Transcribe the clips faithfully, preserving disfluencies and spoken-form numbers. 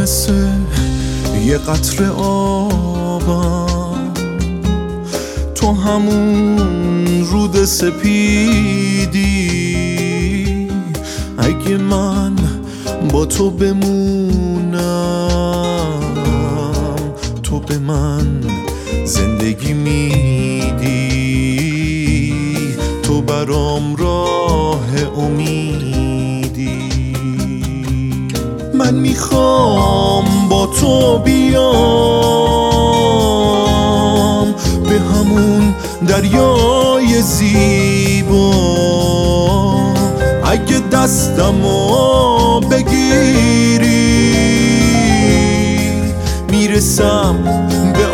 مثل یه قطره آبم، تو همون رود سپیدی. اگه من با تو بمونم، تو به من زندگی میدی، تو برام راه امیدی. من میخوام با تو بیام به همون دریای زیبا. اگه دستمو بگیری میرسم به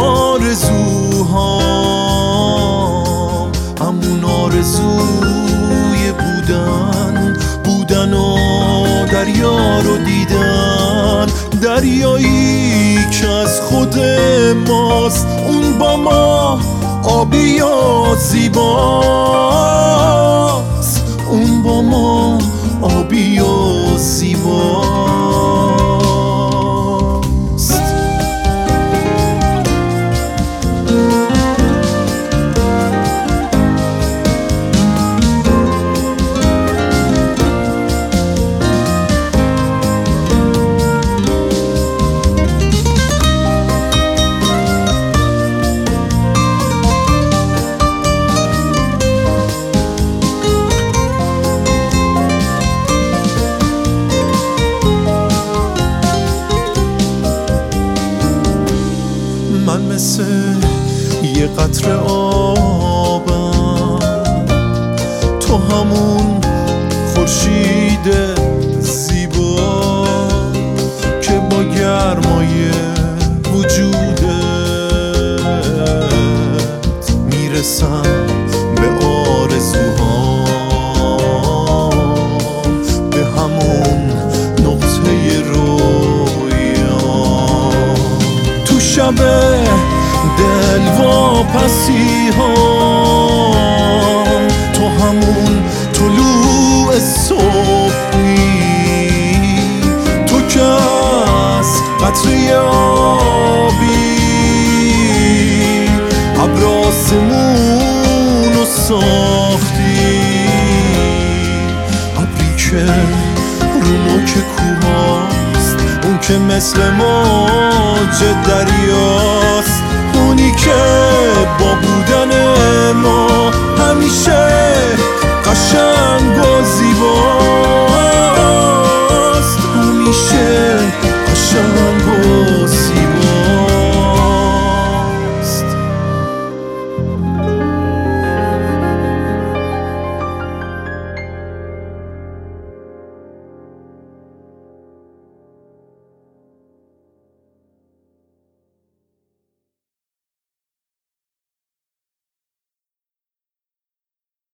آرزوهام، همون آرزوی بودن بودن و دریا رو دیدن. دریایی که از خود ماست، اون با ما آبی یا زیباست، اون با ما آبی یا زیباست. من مثل یه قطره آبم، تو همون خورشید زیبا که با گرمای وجودت میرسم به آرزوهام، به همون نقطه رویا. تو شب دل واپسی ها، تو همون طلوع صبحی، تو که از قطره آبی ابر آسمونو ساختی. ابری که رو نوک کوهاست، اون که مثل موج دریاست، اونی که با بودن ما همیشه قشنگ